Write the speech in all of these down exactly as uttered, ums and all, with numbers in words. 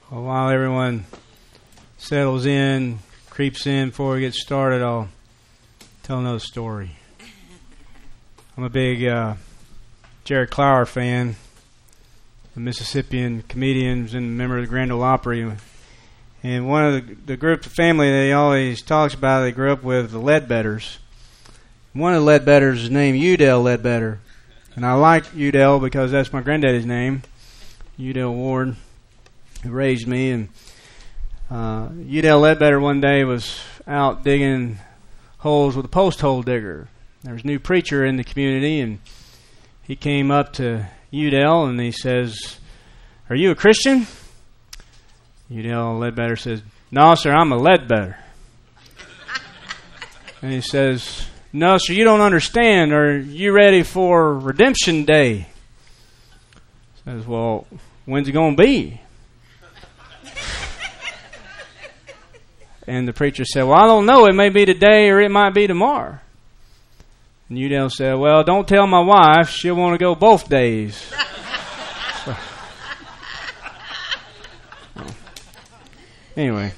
Well, while everyone settles in, creeps in before we get started, I'll tell another story. I'm a big uh, Jerry Clower fan, a Mississippian comedian and a member of the Grand Ole Opry. And one of the, the group of family that he always talks about, they grew up with, the Ledbetters. One of the Ledbetters is named Udell Ledbetter. And I like Udell because that's my granddaddy's name, Udell Ward, who raised me. And uh, Udell Ledbetter one day was out digging holes with a post hole digger. There was a new preacher in the community, and he came up to Udell and he says, "Are you a Christian?" Udell Ledbetter says, "No, sir, I'm a Ledbetter." And he says, "No, sir, you don't understand. Are you ready for Redemption Day?" Says, "Well, when's it going to be?" And the preacher said, "Well, I don't know. It may be today or it might be tomorrow." And Udell said, "Well, don't tell my wife. She'll want to go both days." So, well, anyway.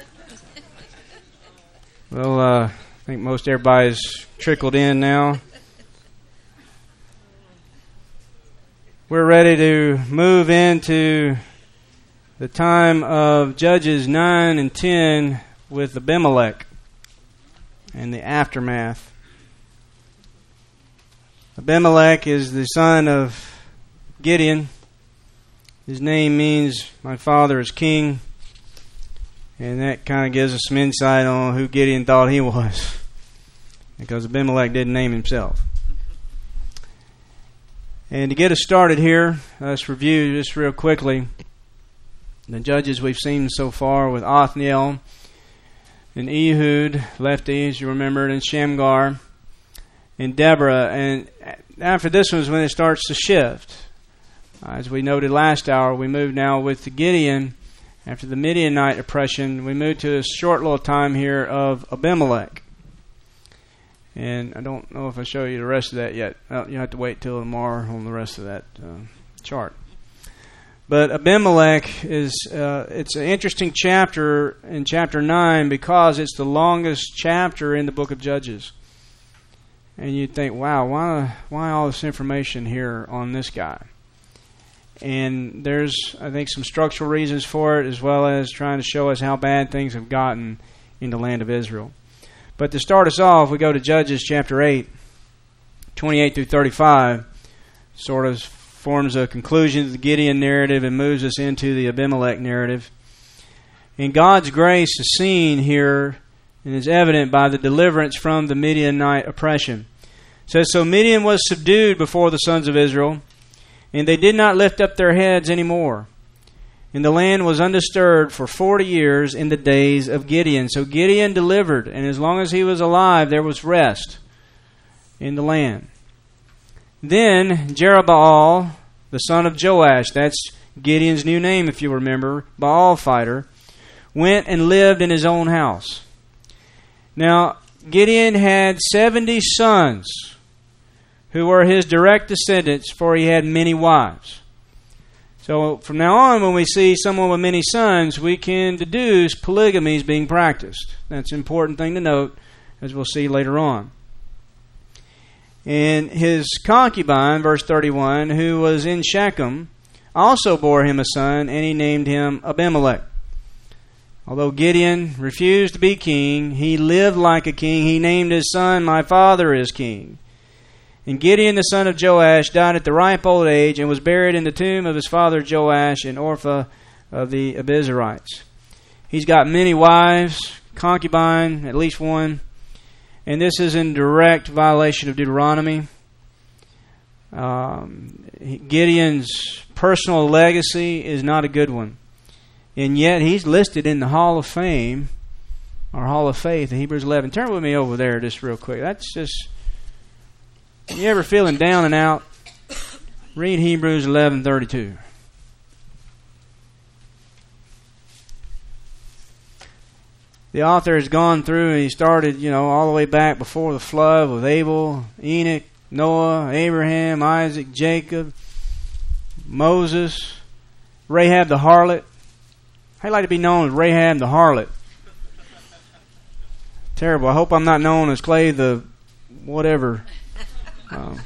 Well, uh, I think most everybody's trickled in now. We're ready to move into the time of Judges nine and ten with Abimelech and the aftermath. Abimelech is the son of Gideon. His name means "my father is king." And that kind of gives us some insight on who Gideon thought he was, because Abimelech didn't name himself. And to get us started here, let's review just real quickly the judges we've seen so far with Othniel and Ehud, Lefty, as you remembered, and Shamgar, and Deborah. And after this one is when it starts to shift. As we noted last hour, we move now with the Gideon. After the Midianite oppression, we move to a short little time here of Abimelech. And I don't know if I show you the rest of that yet. Well, you have to wait till tomorrow on the rest of that uh, chart. But Abimelech is uh, it's an interesting chapter in chapter nine because it's the longest chapter in the book of Judges. And you'd think, wow, why why all this information here on this guy? And there's, I think, some structural reasons for it, as well as trying to show us how bad things have gotten in the land of Israel. But to start us off, we go to Judges chapter eight, twenty-eight through thirty-five, sort of forms a conclusion to the Gideon narrative and moves us into the Abimelech narrative. And God's grace is seen here and is evident by the deliverance from the Midianite oppression. It says, "So Midian was subdued before the sons of Israel, and they did not lift up their heads any more. And the land was undisturbed for forty years in the days of Gideon." So Gideon delivered, and as long as he was alive, there was rest in the land. Then Jerubbaal, the son of Joash, that's Gideon's new name if you remember, Baal fighter, went and lived in his own house. Now, Gideon had seventy sons who were his direct descendants, for he had many wives. So from now on, when we see someone with many sons, we can deduce polygamy is being practiced. That's an important thing to note, as we'll see later on. And his concubine, verse thirty-one, who was in Shechem, also bore him a son, and he named him Abimelech. Although Gideon refused to be king, he lived like a king. He named his son, "My father is king." And Gideon, the son of Joash, died at the ripe old age and was buried in the tomb of his father Joash in Orpha of the Abiezrites. He's got many wives, concubine, at least one. And this is in direct violation of Deuteronomy. Um, Gideon's personal legacy is not a good one. And yet he's listed in the Hall of Fame, or Hall of Faith, in Hebrews eleven. Turn with me over there just real quick. That's just... You ever feeling down and out? Read Hebrews eleven thirty-two. The author has gone through and he started, you know, all the way back before the flood with Abel, Enoch, Noah, Abraham, Isaac, Jacob, Moses, Rahab the harlot. I'd like to be known as Rahab the harlot. Terrible. I hope I'm not known as Clay the whatever. Um,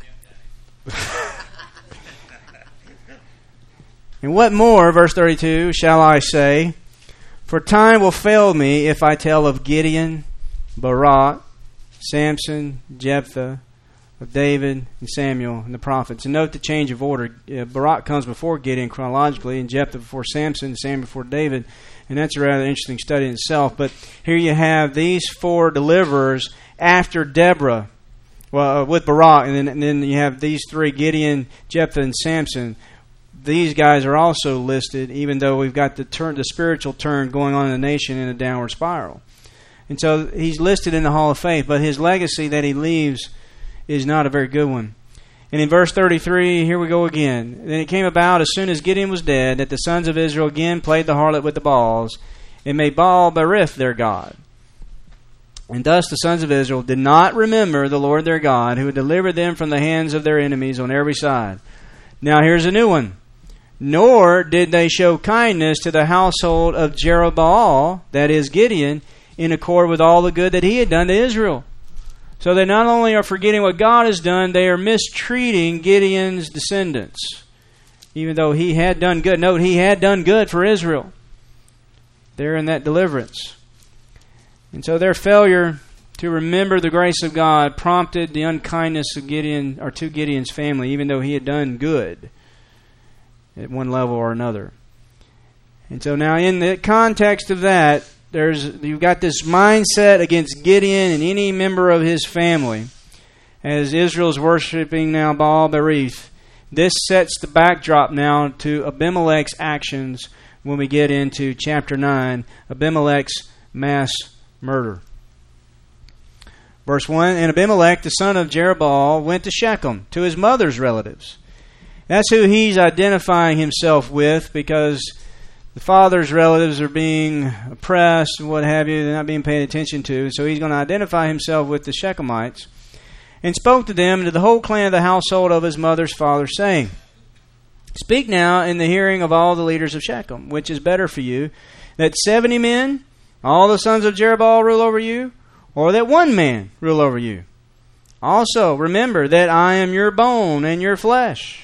and what more, verse thirty-two, shall I say? For time will fail me if I tell of Gideon, Barak, Samson, Jephthah, of David and Samuel and the prophets. And note the change of order. Uh, Barak comes before Gideon chronologically, and Jephthah before Samson, and Samuel before David. And that's a rather interesting study in itself. But here you have these four deliverers after Deborah, well, uh, with Barak, and then, and then you have these three, Gideon, Jephthah, and Samson. These guys are also listed, even though we've got the turn, the spiritual turn going on in the nation in a downward spiral. And so he's listed in the Hall of Faith, but his legacy that he leaves is not a very good one. And in verse thirty-three, here we go again. Then it came about, as soon as Gideon was dead, that the sons of Israel again played the harlot with the Baals, and made Baal Berith their god. And thus the sons of Israel did not remember the Lord their God, who had delivered them from the hands of their enemies on every side. Now here's a new one. Nor did they show kindness to the household of Jerubbaal, that is Gideon, in accord with all the good that he had done to Israel. So they not only are forgetting what God has done, they are mistreating Gideon's descendants. Even though he had done good. Note, he had done good for Israel. They're in that deliverance. And so their failure to remember the grace of God prompted the unkindness of Gideon, or to Gideon's family, even though he had done good at one level or another. And so now in the context of that, There's you've got this mindset against Gideon and any member of his family as Israel's worshiping now Baal Berith. This sets the backdrop now to Abimelech's actions when we get into chapter nine, Abimelech's mass murder. Verse one, and Abimelech, the son of Jerubbaal, went to Shechem, to his mother's relatives. That's who he's identifying himself with, because the father's relatives are being oppressed and what have you. They're not being paid attention to. So he's going to identify himself with the Shechemites, and spoke to them and to the whole clan of the household of his mother's father, saying, Speak now in the hearing of all the leaders of Shechem, which is better for you, that seventy men, all the sons of Jerubbaal, rule over you, or that one man rule over you. Also remember that I am your bone and your flesh.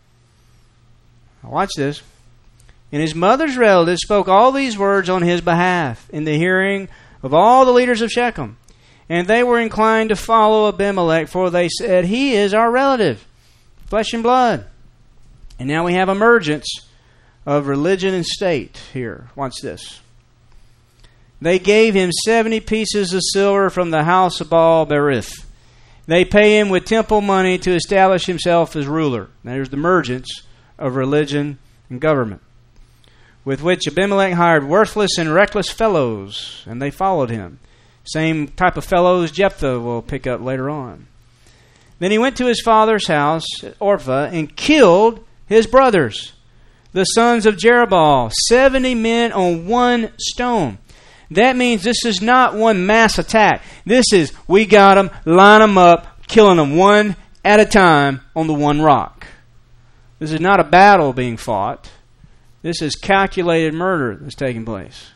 Now watch this. And his mother's relatives spoke all these words on his behalf in the hearing of all the leaders of Shechem. And they were inclined to follow Abimelech, for they said, He is our relative, flesh and blood. And now we have emergence of religion and state here. Watch this. They gave him seventy pieces of silver from the house of Baal Berith. They pay him with temple money to establish himself as ruler. Now there's the emergence of religion and government, with which Abimelech hired worthless and reckless fellows, and they followed him. Same type of fellows Jephthah will pick up later on. Then he went to his father's house at Orpha and killed his brothers, the sons of Jerubbaal, seventy men on one stone. That means this is not one mass attack. This is, we got them, line them up, killing them one at a time on the one rock. This is not a battle being fought. This is calculated murder that's taking place.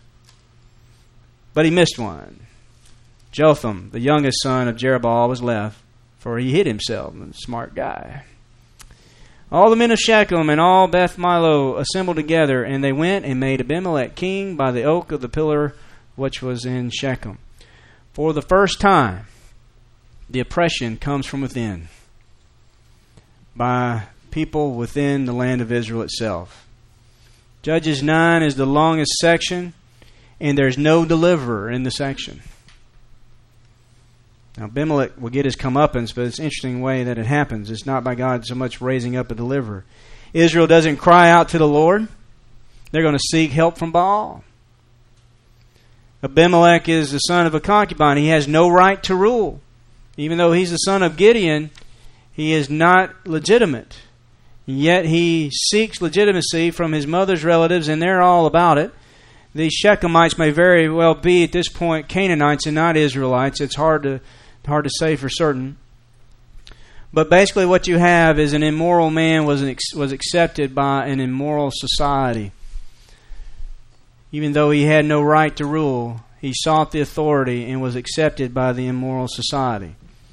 But he missed one. Jotham, the youngest son of Jerubbaal, was left, for he hid himself. A smart guy. All the men of Shechem and all Beth Milo assembled together, and they went and made Abimelech king by the oak of the pillar which was in Shechem. For the first time, the oppression comes from within, by people within the land of Israel itself. Judges nine is the longest section, and there's no deliverer in the section. Now, Abimelech will get his comeuppance, but it's an interesting way that it happens. It's not by God so much raising up a deliverer. Israel doesn't cry out to the Lord. They're going to seek help from Baal. Abimelech is the son of a concubine. He has no right to rule. Even though he's the son of Gideon, he is not legitimate. Yet he seeks legitimacy from his mother's relatives, and they're all about it. These Shechemites may very well be, at this point, Canaanites and not Israelites. It's hard to hard to say for certain. But basically what you have is an immoral man was, an, was accepted by an immoral society. Even though he had no right to rule, he sought the authority and was accepted by the immoral society.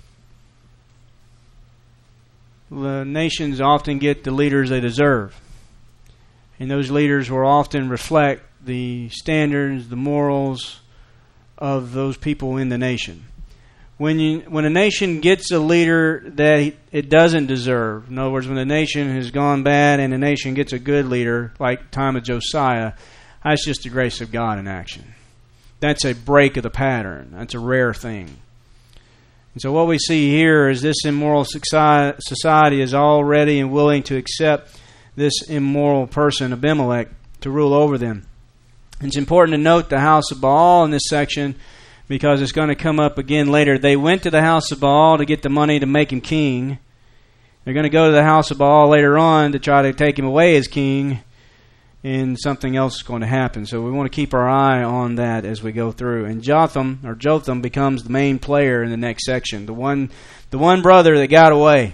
The nations often get the leaders they deserve. And those leaders will often reflect the standards, the morals of those people in the nation. When you, when a nation gets a leader that it doesn't deserve, in other words, when the nation has gone bad and the nation gets a good leader, like the time of Josiah, that's just the grace of God in action. That's a break of the pattern. That's a rare thing. And so what we see here is this immoral society is all ready and willing to accept this immoral person, Abimelech, to rule over them. And it's important to note the house of Baal in this section, because it's going to come up again later. They went to the house of Baal to get the money to make him king. They're going to go to the house of Baal later on to try to take him away as king, and something else is going to happen. So we want to keep our eye on that as we go through. And Jotham, or Jotham, becomes the main player in the next section. The one, the one brother that got away.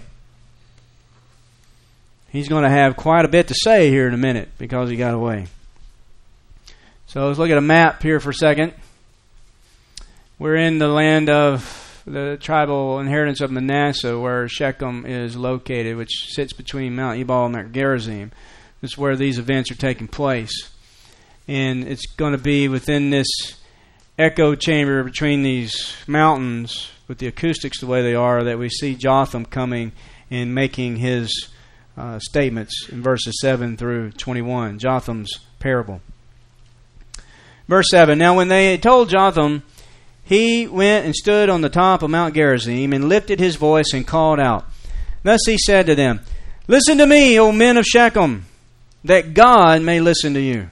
He's going to have quite a bit to say here in a minute because he got away. So let's look at a map here for a second. We're in the land of the tribal inheritance of Manasseh, where Shechem is located, which sits between Mount Ebal and Mount Gerizim. This is where these events are taking place. And it's going to be within this echo chamber between these mountains, with the acoustics the way they are, that we see Jotham coming and making his uh, statements in verses seven through twenty-one. Jotham's parable. Verse seven, Now when they had told Jotham, he went and stood on the top of Mount Gerizim and lifted his voice and called out. Thus he said to them, Listen to me, O men of Shechem, that God may listen to you.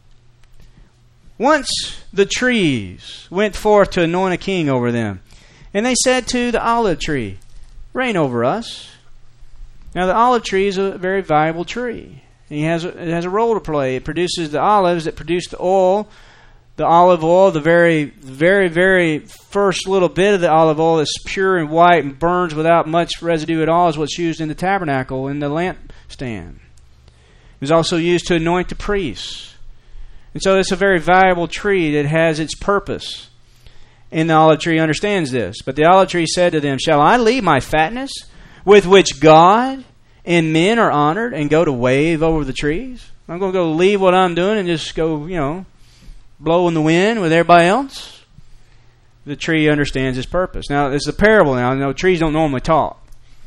Once the trees went forth to anoint a king over them, and they said to the olive tree, Reign over us. Now the olive tree is a very valuable tree. He has a, it has a role to play. It produces the olives that produce the oil. The olive oil, the very, very, very first little bit of the olive oil that's pure and white and burns without much residue at all, is what's used in the tabernacle, in the lampstand. It was also used to anoint the priests. And so it's a very valuable tree that has its purpose. And the olive tree understands this. But the olive tree said to them, Shall I leave my fatness, with which God and men are honored, and go to wave over the trees? I'm going to go leave what I'm doing and just go, you know, blow in the wind with everybody else? The tree understands its purpose. Now, it's a parable now. You know, trees don't normally talk.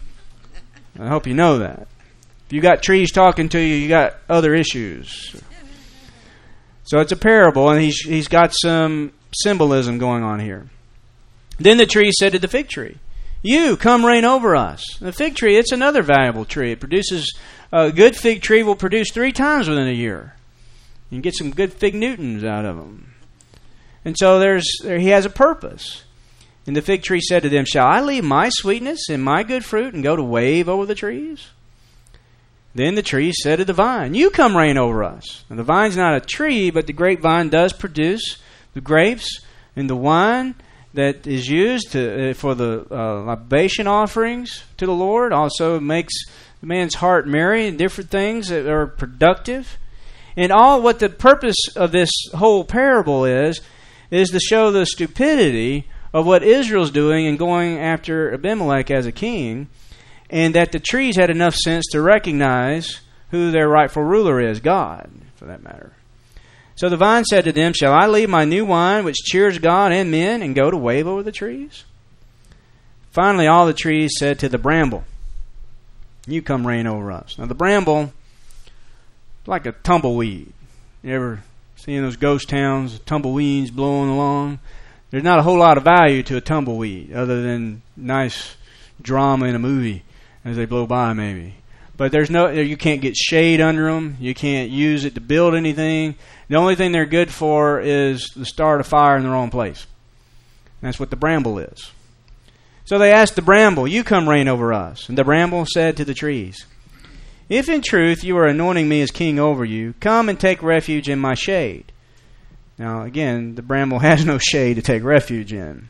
I hope you know that. If you got trees talking to you, you got other issues. So it's a parable, and he's he's got some symbolism going on here. Then the tree said to the fig tree, You, come reign over us. The fig tree, it's another valuable tree. It produces, a good fig tree will produce three times within a year. You can get some good fig Newtons out of them. And so there's there, he has a purpose. And the fig tree said to them, Shall I leave my sweetness and my good fruit and go to wave over the trees? Then the tree said to the vine, You come reign over us. And the vine's not a tree, but the grapevine does produce the grapes and the wine that is used to, uh, for the uh, libation offerings to the Lord. Also makes the man's heart merry, and different things that are productive. And all what the purpose of this whole parable is, is to show the stupidity of what Israel's doing in going after Abimelech as a king, and that the trees had enough sense to recognize who their rightful ruler is, God, for that matter. So the vine said to them, Shall I leave my new wine, which cheers God and men, and go to wave over the trees? Finally, all the trees said to the bramble, You come reign over us. Now the bramble, like a tumbleweed. You ever seen those ghost towns, tumbleweeds blowing along? There's not a whole lot of value to a tumbleweed other than nice drama in a movie as they blow by, maybe. But there's no, you can't get shade under them. You can't use it to build anything. The only thing they're good for is to start a fire in the wrong place. And that's what the bramble is. So they asked the bramble, You come reign over us. And the bramble said to the trees, If in truth you are anointing me as king over you, come and take refuge in my shade. Now again, the bramble has no shade to take refuge in.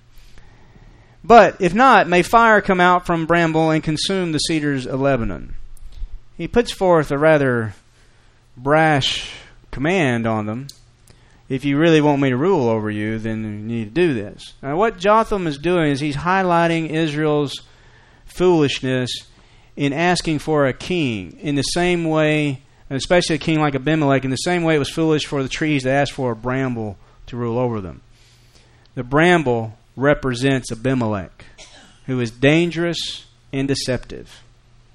But if not, may fire come out from bramble and consume the cedars of Lebanon. He puts forth a rather brash command on them. if you really want me to rule over you, then you need to do this. Now, what Jotham is doing is he's highlighting Israel's foolishness in asking for a king in the same way, especially a king like Abimelech, in the same way it was foolish for the trees to ask for a bramble to rule over them. The bramble represents Abimelech, who is dangerous and deceptive.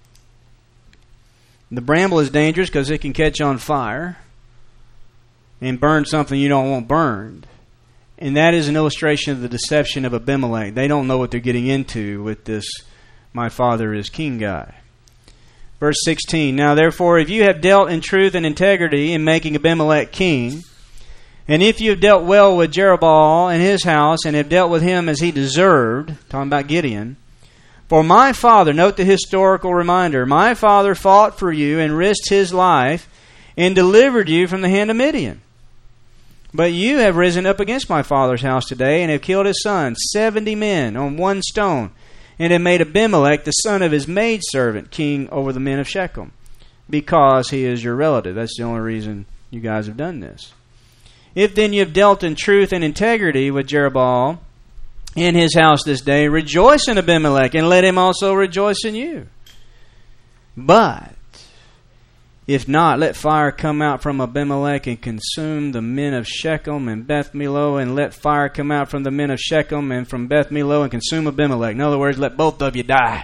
The bramble is dangerous because it can catch on fire and burn something you don't want burned. And that is an illustration of the deception of Abimelech. They don't know what they're getting into with this "my father is king" guy. Verse sixteen, "Now therefore, if you have dealt in truth and integrity in making Abimelech king, and if you have dealt well with Jerubbaal and his house, and have dealt with him as he deserved," talking about Gideon, "for my father," note the historical reminder, "my father fought for you and risked his life and delivered you from the hand of Midian. But you have risen up against my father's house today and have killed his son, seventy men on one stone, and have made Abimelech, the son of his maidservant, king over the men of Shechem, because he is your relative." That's the only reason you guys have done this. "If then you have dealt in truth and integrity with Jerubbaal in his house this day, rejoice in Abimelech, and let him also rejoice in you. But if not, let fire come out from Abimelech and consume the men of Shechem and Beth Millo, and let fire come out from the men of Shechem and from Beth Millo and consume Abimelech." In other words, let both of you die.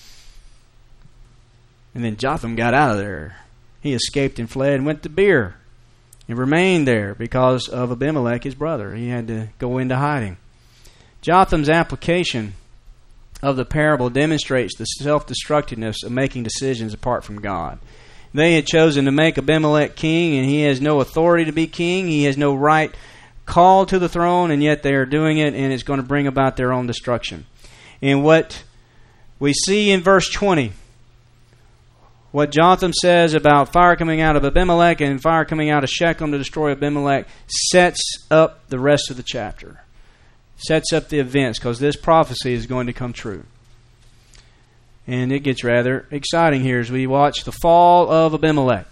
And then Jotham got out of there. He escaped and fled and went to Beer and remained there because of Abimelech, his brother. He had to go into hiding. Jotham's application of the parable demonstrates the self-destructiveness of making decisions apart from God. They had chosen to make Abimelech king, and he has no authority to be king. He has no right call to the throne, and yet they are doing it, and it's going to bring about their own destruction. And what we see in verse twenty, what Jotham says about fire coming out of Abimelech and fire coming out of Shechem to destroy Abimelech, sets up the rest of the chapter. Sets up the events, because this prophecy is going to come true. And it gets rather exciting here as we watch the fall of Abimelech.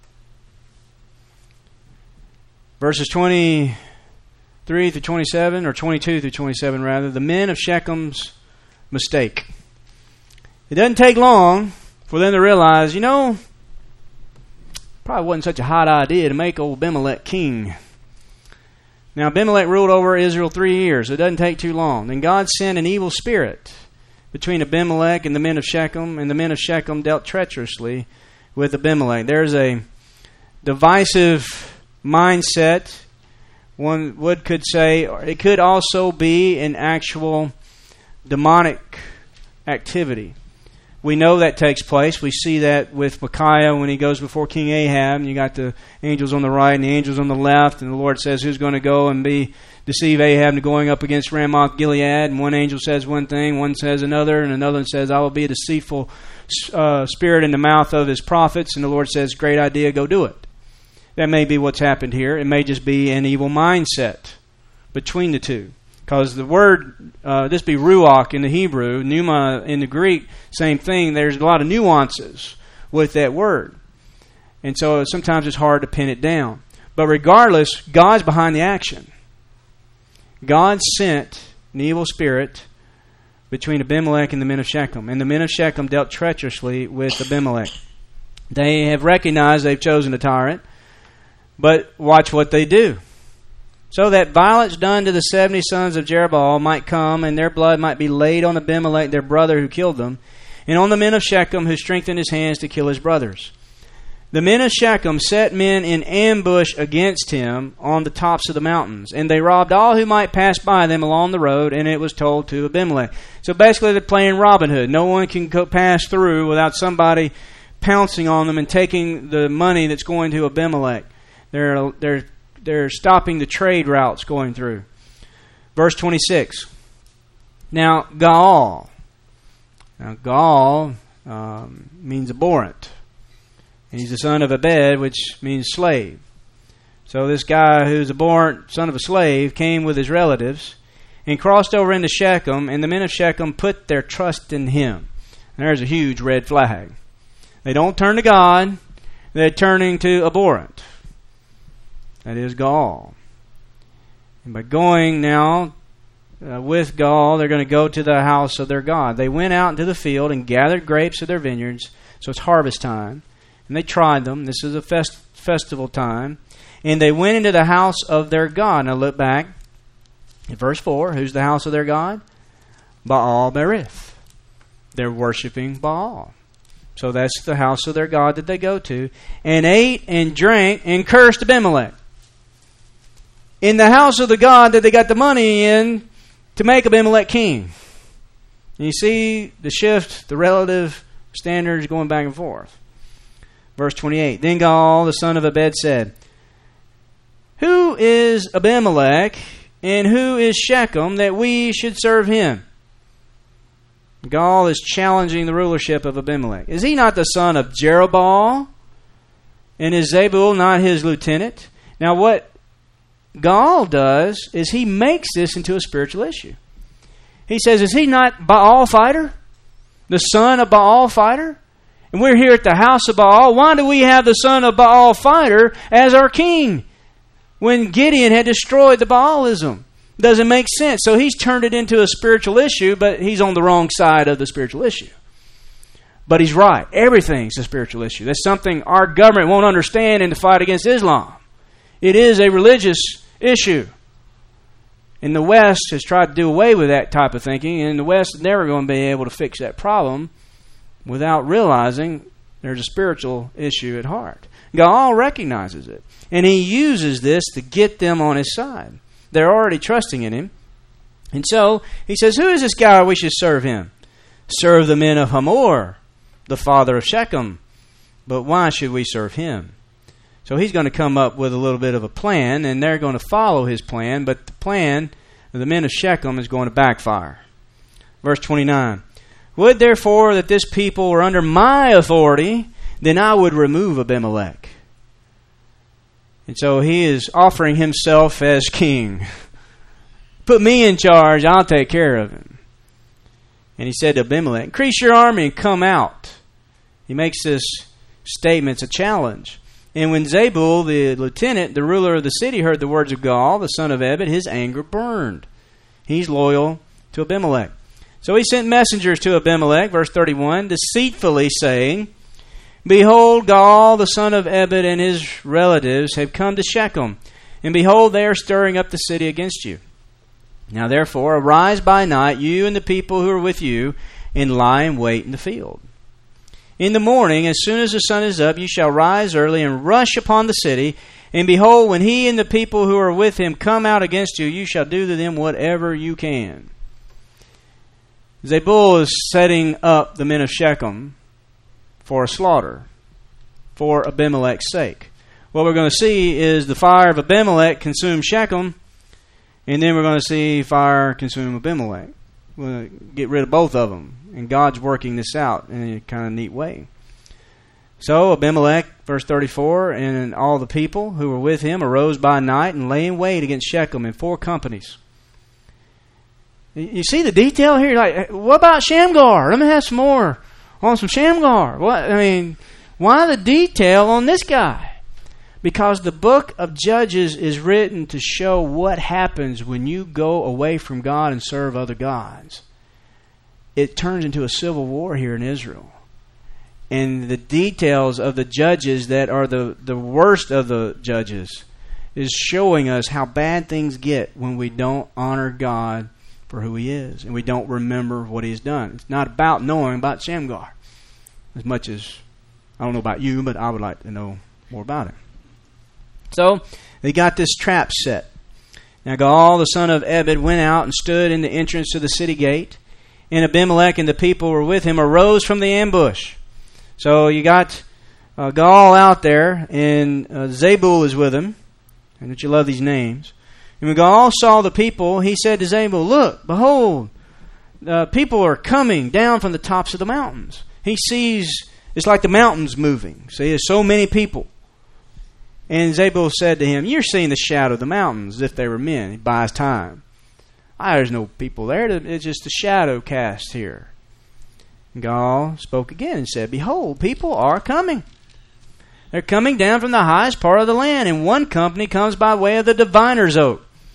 Verses twenty-three through twenty-seven, or twenty-two through twenty-seven rather, the men of Shechem's mistake. It doesn't take long for them to realize, you know, probably wasn't such a hot idea to make old Abimelech king. Now Abimelech ruled over Israel three years. It doesn't take too long. Then God sent an evil spirit between Abimelech and the men of Shechem, and the men of Shechem dealt treacherously with Abimelech. There's a divisive mindset. One would could say it could also be an actual demonic activity. We know that takes place. We see that with Micaiah when he goes before King Ahab, and you got the angels on the right and the angels on the left, and the Lord says who's going to go and be deceive Ahab into going up against Ramoth Gilead, and one angel says one thing, one says another, and another says, "I will be a deceitful uh, spirit in the mouth of his prophets," and the Lord says, "Great idea, go do it." That may be what's happened here. It may just be an evil mindset between the two. Because the word, uh, this be ruach in the Hebrew, pneuma in the Greek, same thing. There's a lot of nuances with that word. And so sometimes it's hard to pin it down. But regardless, God's behind the action. God sent an evil spirit between Abimelech and the men of Shechem. And the men of Shechem dealt treacherously with Abimelech. They have recognized they've chosen a tyrant. But watch what they do. So that violence done to the seventy sons of Jerubbaal might come, and their blood might be laid on Abimelech, their brother who killed them, and on the men of Shechem who strengthened his hands to kill his brothers. The men of Shechem set men in ambush against him on the tops of the mountains, and they robbed all who might pass by them along the road, and it was told to Abimelech. So basically they're playing Robin Hood. No one can go pass through without somebody pouncing on them and taking the money that's going to Abimelech. They're they're They're stopping the trade routes going through. Verse twenty-six. Now, Gaal. Now, Gaal um, means abhorrent. And he's the son of Abed, which means slave. So this guy who's abhorrent, son of a slave, came with his relatives and crossed over into Shechem, and the men of Shechem put their trust in him. And there's a huge red flag. They don't turn to God. They're turning to abhorrent. That is Gaal. And by going now uh, with Gaal, they're going to go to the house of their God. They went out into the field and gathered grapes of their vineyards. So it's harvest time. And they tried them. This is a fest- festival time. And they went into the house of their God. Now look back at verse four. Who's the house of their God? Baal Berith. They're worshiping Baal. So that's the house of their God that they go to. And ate and drank and cursed Abimelech. In the house of the God that they got the money in to make Abimelech king. And you see the shift, the relative standards going back and forth. Verse twenty-eight. Then Gaal, the son of Ebed, said, Who is Abimelech and who is Shechem that we should serve him? Gaal is challenging the rulership of Abimelech. Is he not the son of Jerubbaal? And is Zebul not his lieutenant? Now what Gaal does is he makes this into a spiritual issue. He says, is he not Baal fighter? The son of Baal fighter? And we're here at the house of Baal. Why do we have the son of Baal fighter as our king? When Gideon had destroyed the Baalism. Doesn't make sense. So he's turned it into a spiritual issue, but he's on the wrong side of the spiritual issue. But he's right. Everything's a spiritual issue. That's something our government won't understand in the fight against Islam. It is a religious issue. And the West has tried to do away with that type of thinking, and the West is never going to be able to fix that problem without realizing there's a spiritual issue at heart. Gaal recognizes it, and he uses this to get them on his side. They're already trusting in him. And so he says, who is this guy we should serve him? Serve the men of Hamor, the father of Shechem. But why should we serve him? So he's going to come up with a little bit of a plan, and they're going to follow his plan, but the plan of the men of Shechem is going to backfire. Verse twenty-nine. Would therefore that this people were under my authority, then I would remove Abimelech. And so he is offering himself as king. Put me in charge, I'll take care of him. And he said to Abimelech, increase your army and come out. He makes this statement, it's a challenge. And when Zebul, the lieutenant, the ruler of the city, heard the words of Gaal, the son of Ebed, his anger burned. He's loyal to Abimelech. So he sent messengers to Abimelech, verse thirty-one, deceitfully saying, Behold, Gaal, the son of Ebed, and his relatives have come to Shechem, and behold, they are stirring up the city against you. Now therefore, arise by night, you and the people who are with you, and lie in wait in the field. In the morning, as soon as the sun is up, you shall rise early and rush upon the city, and behold, when he and the people who are with him come out against you, you shall do to them whatever you can. Zebul is setting up the men of Shechem for a slaughter, for Abimelech's sake. What we're going to see is the fire of Abimelech consume Shechem, and then we're going to see fire consume Abimelech. We're going to get rid of both of them, and God's working this out in a kind of neat way. So Abimelech, verse thirty-four, and all the people who were with him arose by night and lay in wait against Shechem in four companies. You see the detail here? Like, what about Shamgar? Let me have some more on some Shamgar. What I mean, why the detail on this guy? Because the book of Judges is written to show what happens when you go away from God and serve other gods. It turns into a civil war here in Israel. And the details of the judges that are the, the worst of the judges is showing us how bad things get when we don't honor God for who He is and we don't remember what He's done. It's not about knowing about Shamgar as much as, I don't know about you, but I would like to know more about it. So they got this trap set. Now Gaal, the son of Ebed, went out and stood in the entrance to the city gate, and Abimelech and the people who were with him arose from the ambush. So you got uh, Gaal out there, and uh, Zebul is with him. And don't you love these names? And when Gaal saw the people, he said to Zebul, Look, behold, uh, people are coming down from the tops of the mountains. He sees, it's like the mountains moving. So there's so many people. And Zebul said to him, You're seeing the shadow of the mountains as if they were men. He buys time. Ah, there's no people there. It's just a shadow cast here. And Gaal spoke again and said, Behold, people are coming. They're coming down from the highest part of the land, and one company comes by way of the diviner's oak.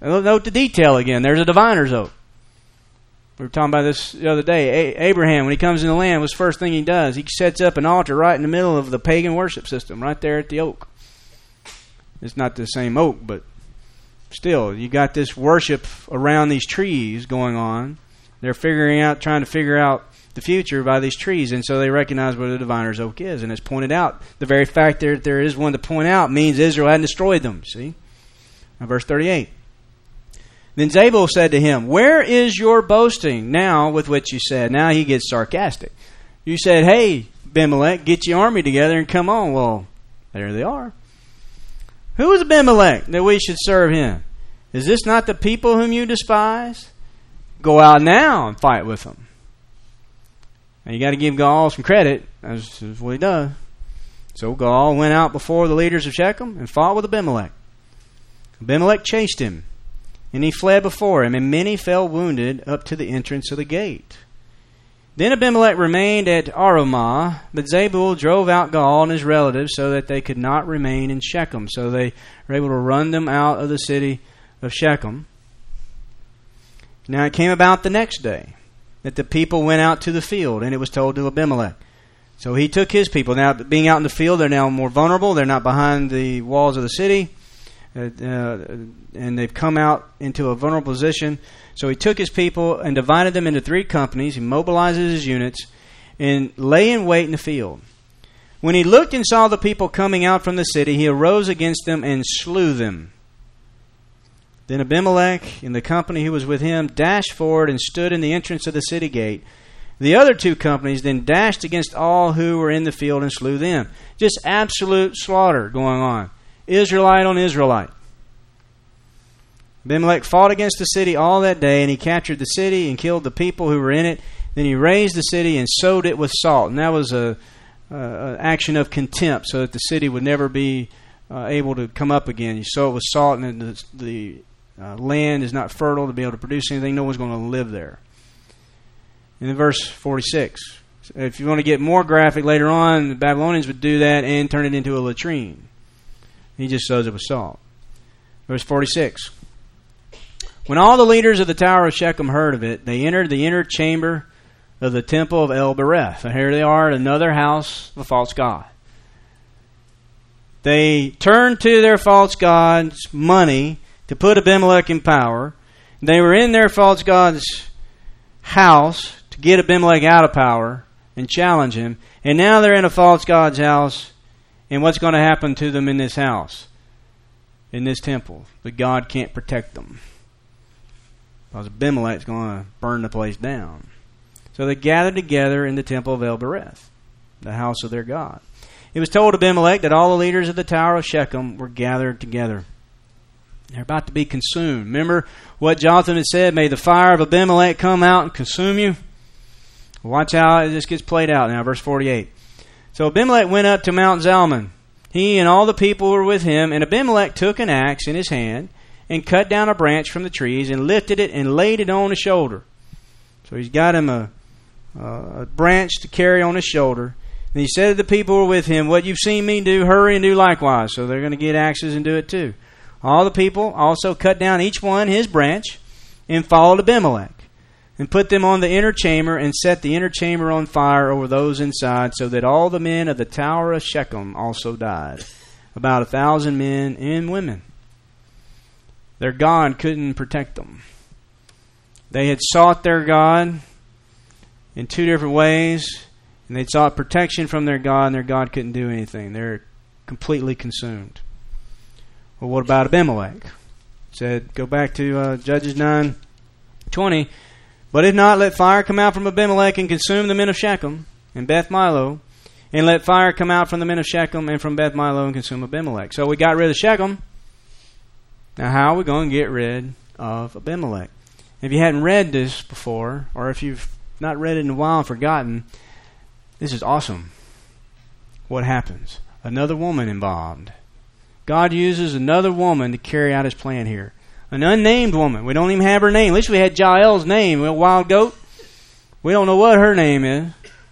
Note the detail again. There's a diviner's oak. We were talking about this the other day. A- Abraham, when he comes in the land, what's the first thing he does? He sets up an altar right in the middle of the pagan worship system, right there at the oak. It's not the same oak, but still, you got this worship around these trees going on. They're figuring out, trying to figure out the future by these trees, and so they recognize what a diviner's oak is. And it's pointed out. The very fact that there is one to point out means Israel hadn't destroyed them. See? Now, verse thirty-eight. Then Zebul said to him, where is your boasting now with which you said? Now he gets sarcastic. You said, hey, Abimelech, get your army together and come on. Well, there they are. Who is Abimelech that we should serve him? Is this not the people whom you despise? Go out now and fight with them. Now you got to give Gaal some credit. That's, that's what he does. So Gaal went out before the leaders of Shechem and fought with Abimelech. Abimelech chased him, and he fled before him, and many fell wounded up to the entrance of the gate. Then Abimelech remained at Arumah, but Zebul drove out Gaal and his relatives so that they could not remain in Shechem. So they were able to run them out of the city of Shechem. Now it came about the next day that the people went out to the field, and it was told to Abimelech. So he took his people. Now, being out in the field, they're now more vulnerable. They're not behind the walls of the city. Uh, uh, and they've come out into a vulnerable position. So he took his people and divided them into three companies. He mobilizes his units and lay in wait in the field. When he looked and saw the people coming out from the city, he arose against them and slew them. Then Abimelech and the company who was with him dashed forward and stood in the entrance of the city gate. The other two companies then dashed against all who were in the field and slew them. Just absolute slaughter going on. Israelite on Israelite. Abimelech fought against the city all that day, and he captured the city and killed the people who were in it. Then he razed the city and sowed it with salt. And that was a, a, a action of contempt, so that the city would never be uh, able to come up again. You sow it with salt, and the, the uh, land is not fertile to be able to produce anything. No one's going to live there. And in verse forty-six, if you want to get more graphic later on, the Babylonians would do that and turn it into a latrine. He just sows it with salt. Verse forty-six. When all the leaders of the tower of Shechem heard of it, they entered the inner chamber of the temple of El-Bereth. And here they are at another house of a false god. They turned to their false god's money to put Abimelech in power. They were in their false god's house to get Abimelech out of power and challenge him. And now they're in a false god's house. And what's going to happen to them in this house? In this temple? The God can't protect them. Because Abimelech's going to burn the place down. So they gathered together in the temple of El-Bereth, the house of their God. It was told Abimelech that all the leaders of the tower of Shechem were gathered together. They're about to be consumed. Remember what Jotham had said, may the fire of Abimelech come out and consume you? Watch how this gets played out now, verse forty-eight. So Abimelech went up to Mount Zalmon, he and all the people who were with him, and Abimelech took an axe in his hand and cut down a branch from the trees and lifted it and laid it on his shoulder. So he's got him a, a branch to carry on his shoulder. And he said to the people who were with him, what you've seen me do, hurry and do likewise. So they're going to get axes and do it too. All the people also cut down each one his branch and followed Abimelech, and put them on the inner chamber, and set the inner chamber on fire over those inside, so that all the men of the tower of Shechem also died, about a thousand men and women. Their God couldn't protect them. They had sought their God in two different ways, and they'd sought protection from their God, and their God couldn't do anything. They're completely consumed. Well, what about Abimelech? It said, go back to uh, Judges nine twenty. But if not, let fire come out from Abimelech and consume the men of Shechem and Beth Milo. And let fire come out from the men of Shechem and from Beth Milo and consume Abimelech. So we got rid of Shechem. Now how are we going to get rid of Abimelech? If you hadn't read this before, or if you've not read it in a while and forgotten, this is awesome. What happens? Another woman involved. God uses another woman to carry out his plan here. An unnamed woman. We don't even have her name. At least we had Jael's name. A wild goat. We don't know what her name is.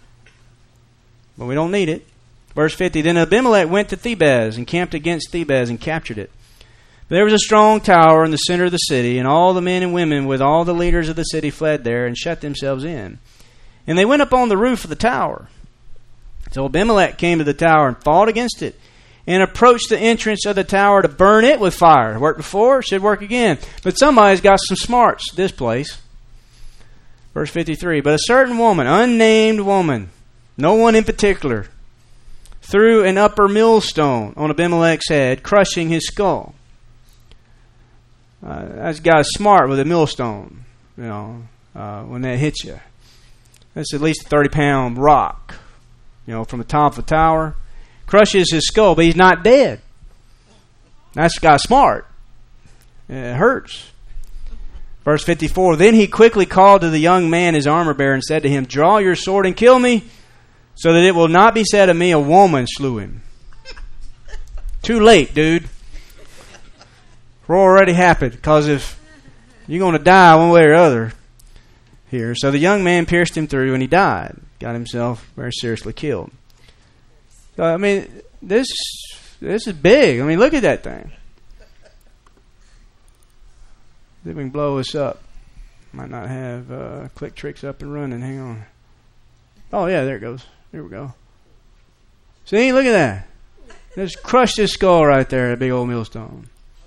But we don't need it. Verse fifty. Then Abimelech went to Thebez and camped against Thebez and captured it. There was a strong tower in the center of the city, and all the men and women with all the leaders of the city fled there and shut themselves in. And they went up on the roof of the tower. So Abimelech came to the tower and fought against it, and approached the entrance of the tower to burn it with fire. Worked before, should work again. But somebody's got some smarts, this place. Verse fifty-three, but a certain woman, unnamed woman, no one in particular, threw an upper millstone on Abimelech's head, crushing his skull. Uh, that guy's smart with a millstone, you know, uh, when that hits you. That's at least a thirty-pound rock, you know, from the top of the tower. Crushes his skull, but he's not dead. That's the guy smart. It hurts. Verse fifty-four, then he quickly called to the young man, his armor bearer, and said to him, draw your sword and kill me, so that it will not be said of me, a woman slew him. Too late, dude. It already happened, because if you're going to die one way or other here. So the young man pierced him through, and he died. Got himself very seriously killed. So, I mean, this this is big. I mean, look at that thing. See if we can blow this up. Might not have uh, Click Tricks up and running. Hang on. Oh, yeah, there it goes. There we go. See, look at that. Just crushed his skull right there, a big old millstone.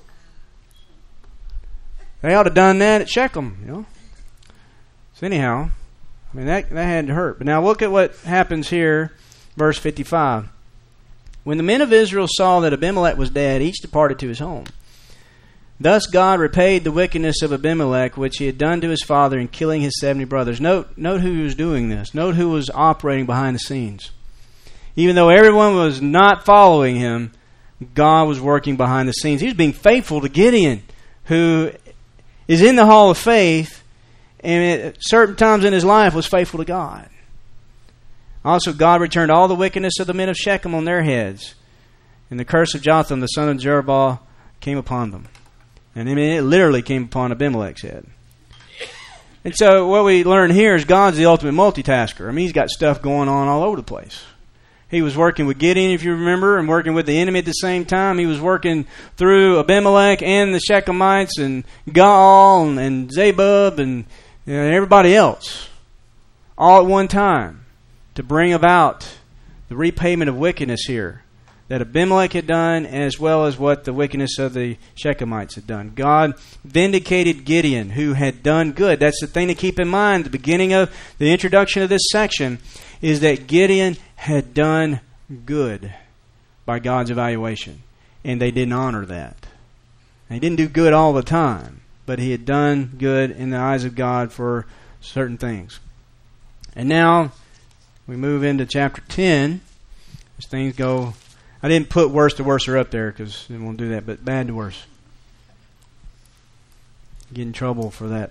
They ought to have done that at Shechem, you know. So anyhow, I mean, that, that had to hurt. But now look at what happens here, verse fifty-five. When the men of Israel saw that Abimelech was dead, each departed to his home. Thus God repaid the wickedness of Abimelech, which he had done to his father in killing his seventy brothers. Note, note who was doing this. Note who was operating behind the scenes. Even though everyone was not following him, God was working behind the scenes. He was being faithful to Gideon, who is in the hall of faith, and at certain times in his life was faithful to God. Also, God returned all the wickedness of the men of Shechem on their heads, and the curse of Jotham, the son of Jerubbaal, came upon them. And I mean, it literally came upon Abimelech's head. And so what we learn here is God's the ultimate multitasker. I mean, he's got stuff going on all over the place. He was working with Gideon, if you remember, and working with the enemy at the same time. He was working through Abimelech and the Shechemites and Gaal and, and Zebub and you know, everybody else all at one time to bring about the repayment of wickedness here that Abimelech had done, as well as what the wickedness of the Shechemites had done. God vindicated Gideon, who had done good. That's the thing to keep in mind. The beginning of the introduction of this section is that Gideon had done good by God's evaluation, and they didn't honor that. And he didn't do good all the time, but he had done good in the eyes of God for certain things. And now we move into chapter ten. As things go, I didn't put worse to worser up there because it won't do that, but bad to worse. Get in trouble for that.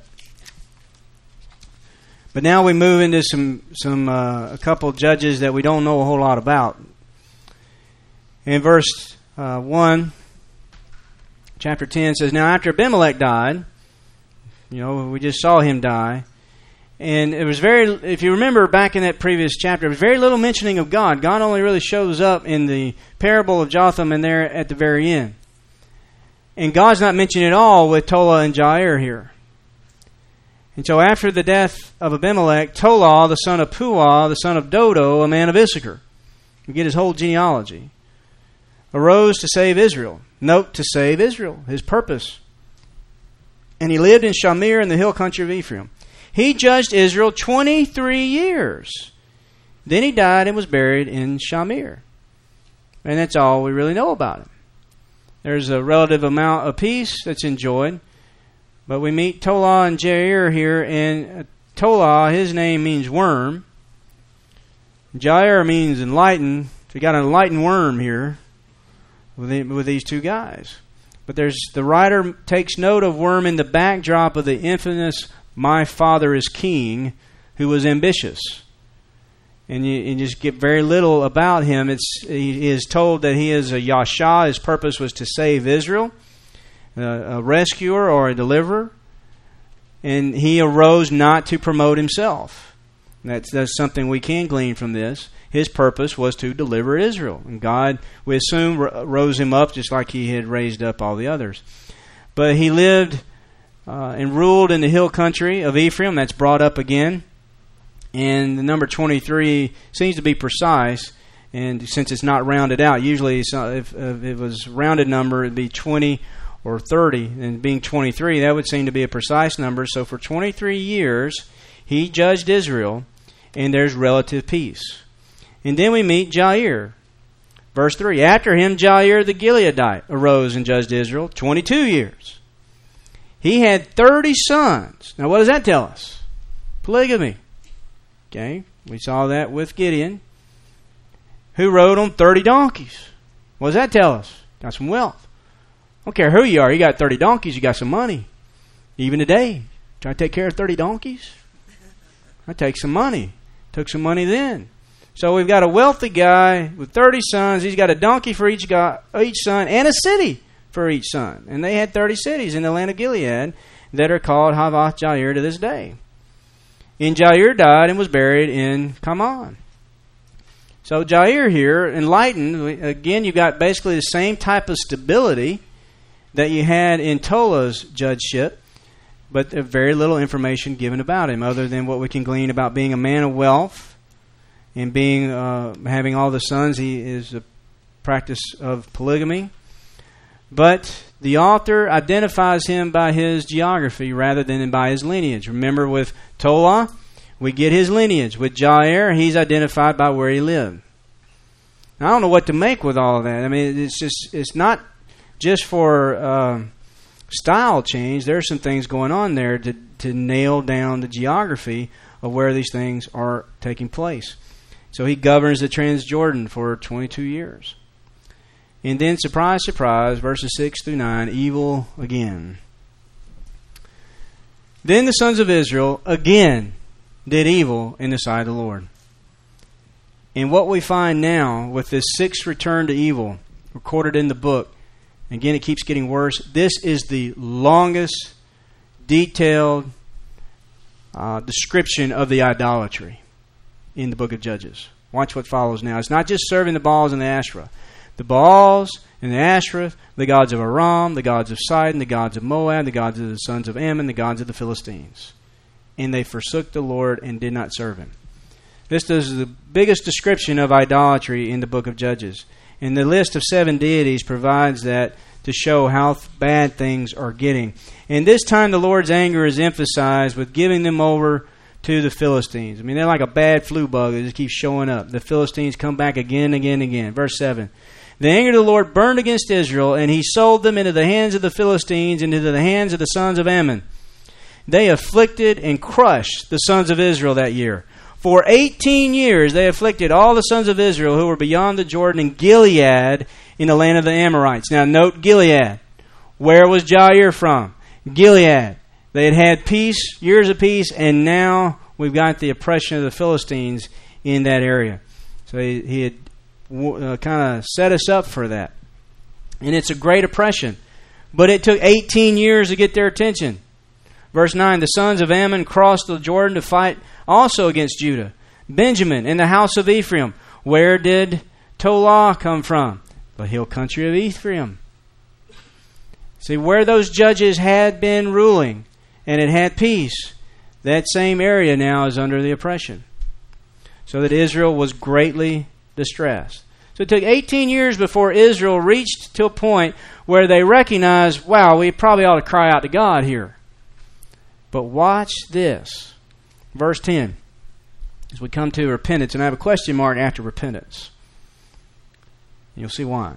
But now we move into some some uh, a couple of judges that we don't know a whole lot about. In verse uh, one, chapter ten says, now after Abimelech died, you know, we just saw him die. And it was very, if you remember back in that previous chapter, there was very little mentioning of God. God only really shows up in the parable of Jotham and there at the very end. And God's not mentioned at all with Tola and Jair here. And so after the death of Abimelech, Tola, the son of Puah, the son of Dodo, a man of Issachar, we get his whole genealogy, arose to save Israel. Note, to save Israel, his purpose. And he lived in Shamir in the hill country of Ephraim. He judged Israel twenty-three years. Then he died and was buried in Shamir. And that's all we really know about him. There's a relative amount of peace that's enjoyed. But we meet Tola and Jair here. And Tola, his name means worm. Jair means enlightened. So you got an enlightened worm here with, the, with these two guys. But there's the writer takes note of worm in the backdrop of the infamous "My Father is King," who was ambitious. And you, you just get very little about him. It's he is told that he is a Yasha. His purpose was to save Israel, a, a rescuer or a deliverer. And he arose not to promote himself. That's, that's something we can glean from this. his purpose was to deliver Israel. And God, we assume, rose him up just like he had raised up all the others. But he lived uh, and ruled in the hill country of Ephraim. That's brought up again. And the number twenty-three seems to be precise. And since it's not rounded out, usually it's not, if, if it was rounded number, it'd be twenty or thirty. And being twenty-three, that would seem to be a precise number. So for twenty-three years, he judged Israel, and there's relative peace. And then we meet Jair. Verse three, after him, Jair the Gileadite arose and judged Israel twenty-two years. He had thirty sons. Now what does that tell us? Polygamy. Okay, we saw that with Gideon, who rode on thirty donkeys. What does that tell us? Got some wealth. I don't care who you are. You got thirty donkeys, you got some money. Even today, try to take care of thirty donkeys. That takes some money. Took some money then. So we've got a wealthy guy with thirty sons. He's got a donkey for each guy, each son, and a city for each son. And they had thirty cities in the land of Gilead that are called Havoth Jair to this day. And Jair died and was buried in Kaman. So Jair here, enlightened, again, you got basically the same type of stability that you had in Tolah's judgeship, but very little information given about him other than what we can glean about being a man of wealth and being uh, having all the sons. He is a practice of polygamy. But the author identifies him by his geography rather than by his lineage. Remember with Tolah, we get his lineage. With Jair, he's identified by where he lived. Now, I don't know what to make with all of that. I mean, it's just it's not just for uh, style change. There are some things going on there to, to nail down the geography of where these things are taking place. So he governs the Transjordan for twenty-two years. And then, surprise, surprise, verses six through nine, evil again. Then the sons of Israel again did evil in the sight of the Lord. And what we find now with this sixth return to evil recorded in the book, again, it keeps getting worse. This is the longest, detailed uh, description of the idolatry in the book of Judges. Watch what follows now. It's not just serving the Baals and the Asherah. The Baals and the Asherah, the gods of Aram, the gods of Sidon, the gods of Moab, the gods of the sons of Ammon, the gods of the Philistines. And they forsook the Lord and did not serve Him. This is the biggest description of idolatry in the book of Judges. And the list of seven deities provides that to show how bad things are getting. And this time the Lord's anger is emphasized with giving them over to the Philistines. I mean, they're like a bad flu bug that just keeps showing up. The Philistines come back again and again and again. Verse seven. The anger of the Lord burned against Israel, and He sold them into the hands of the Philistines and into the hands of the sons of Ammon. They afflicted and crushed the sons of Israel that year. For eighteen years they afflicted all the sons of Israel who were beyond the Jordan in Gilead in the land of the Amorites. Now note Gilead. Where was Jair from? Gilead. They had had peace, years of peace, and now we've got the oppression of the Philistines in that area. So he, he had uh, kind of set us up for that. And it's a great oppression. But it took eighteen years to get their attention. Verse nine, the sons of Ammon crossed the Jordan to fight also against Judah. Benjamin in the house of Ephraim. Where did Tolah come from? The hill country of Ephraim. See, where those judges had been ruling and it had peace, that same area now is under the oppression. So that Israel was greatly distressed. So it took eighteen years before Israel reached to a point where they recognized, wow, we probably ought to cry out to God here. But watch this. Verse ten. As we come to repentance, and I have a question mark after repentance. You'll see why.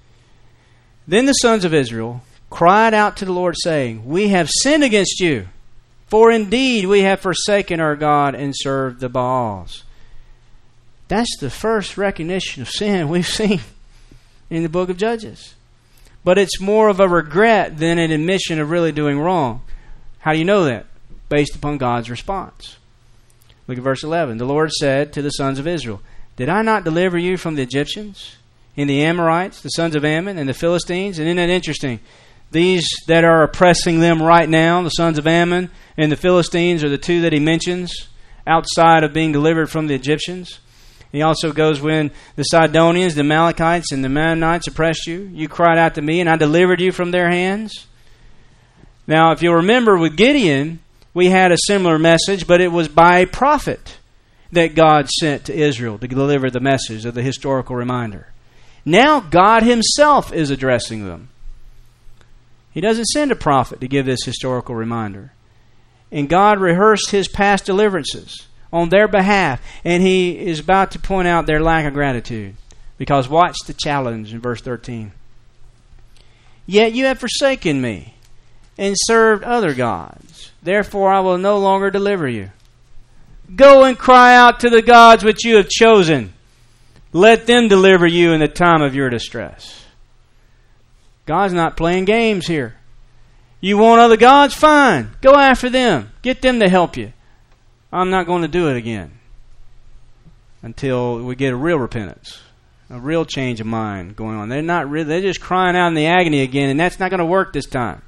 Then the sons of Israel cried out to the Lord, saying, we have sinned against you, for indeed we have forsaken our God and served the Baals. That's the first recognition of sin we've seen in the book of Judges. But it's more of a regret than an admission of really doing wrong. How do you know that? Based upon God's response. Look at verse eleven. The Lord said to the sons of Israel, did I not deliver you from the Egyptians and the Amorites, the sons of Ammon, and the Philistines? And isn't that interesting? These that are oppressing them right now, the sons of Ammon and the Philistines, are the two that he mentions outside of being delivered from the Egyptians. He also goes, when the Sidonians, the Amalekites, and the Maonites oppressed you, you cried out to me, and I delivered you from their hands. Now, if you'll remember with Gideon, we had a similar message, but it was by a prophet that God sent to Israel to deliver the message of the historical reminder. Now God himself is addressing them. He doesn't send a prophet to give this historical reminder. And God rehearsed his past deliverances on their behalf, and he is about to point out their lack of gratitude. Because watch the challenge in verse thirteen. Yet you have forsaken me and served other gods. Therefore I will no longer deliver you. Go and cry out to the gods which you have chosen. Let them deliver you in the time of your distress. God's not playing games here. You want other gods? Fine. Go after them. Get them to help you. I'm not going to do it again until we get a real repentance, a real change of mind going on. They're not really, they're just crying out in the agony again, and that's not going to work this time.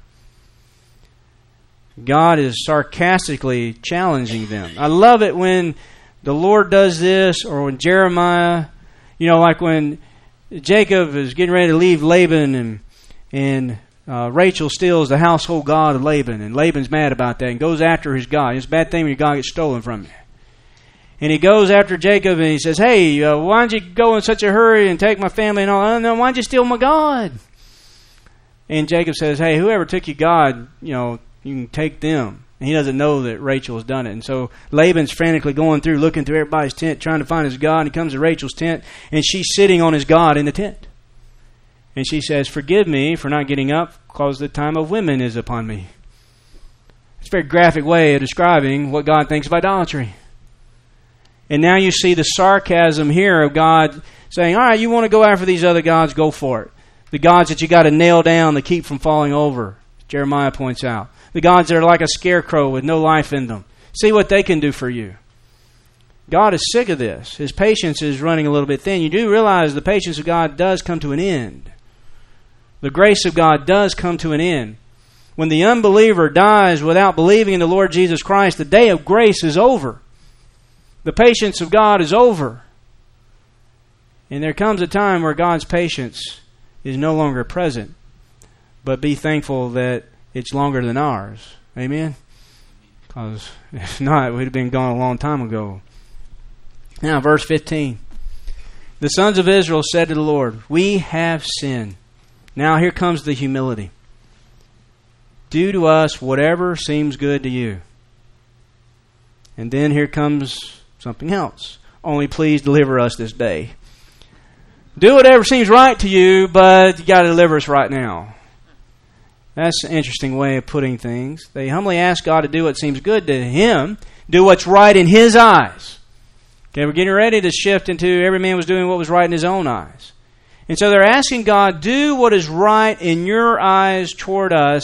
God is sarcastically challenging them. I love it when the Lord does this, or when Jeremiah, you know, like when Jacob is getting ready to leave Laban, and and uh, Rachel steals the household god of Laban, and Laban's mad about that and goes after his God. It's a bad thing when your God gets stolen from you. And he goes after Jacob and he says, hey, uh, why don't you go in such a hurry and take my family and all? Oh, no, why don't you steal my God? And Jacob says, hey, whoever took your God, you know, you can take them. And he doesn't know that Rachel has done it. And so Laban's frantically going through, looking through everybody's tent, trying to find his God. And he comes to Rachel's tent, and she's sitting on his God in the tent. And she says, forgive me for not getting up, because the time of women is upon me. It's a very graphic way of describing what God thinks of idolatry. And now you see the sarcasm here of God saying, all right, you want to go after these other gods, go for it. The gods that you got to nail down to keep from falling over, Jeremiah points out. The gods that are like a scarecrow with no life in them. See what they can do for you. God is sick of this. His patience is running a little bit thin. You do realize the patience of God does come to an end. The grace of God does come to an end. When the unbeliever dies without believing in the Lord Jesus Christ, the day of grace is over. The patience of God is over. And there comes a time where God's patience is no longer present. But be thankful that it's longer than ours. Amen? Because if not, we'd have been gone a long time ago. Now, verse fifteen. The sons of Israel said to the Lord, we have sinned. Now here comes the humility. Do to us whatever seems good to you. And then here comes something else. Only please deliver us this day. Do whatever seems right to you, but you got to deliver us right now. That's an interesting way of putting things. They humbly ask God to do what seems good to Him, do what's right in His eyes. Okay, we're getting ready to shift into every man was doing what was right in his own eyes. And so they're asking God, do what is right in your eyes toward us,